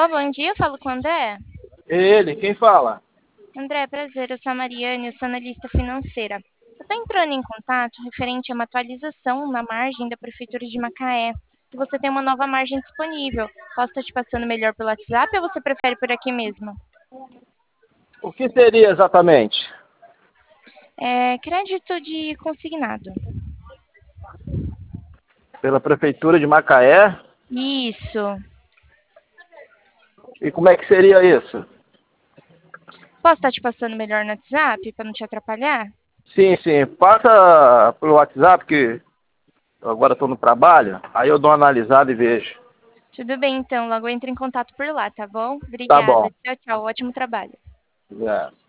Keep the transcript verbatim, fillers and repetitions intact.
Alô, bom dia, eu falo com o André. Ele, quem fala? André, prazer, eu sou a Mariane, eu sou analista financeira. Eu estou entrando em contato referente a uma atualização na margem da Prefeitura de Macaé, que você tem uma nova margem disponível. Posso estar te passando melhor pelo WhatsApp ou você prefere por aqui mesmo? O que seria exatamente? É, crédito de consignado. Pela Prefeitura de Macaé? Isso. E como é que seria isso? Posso estar te passando melhor no WhatsApp para não te atrapalhar? Sim, sim. Passa pelo WhatsApp, que eu agora estou no trabalho, aí eu dou uma analisada e vejo. Tudo bem, então, logo eu entro em contato por lá, tá bom? Tá Obrigada. bom. Tchau, tchau. Ótimo trabalho. É.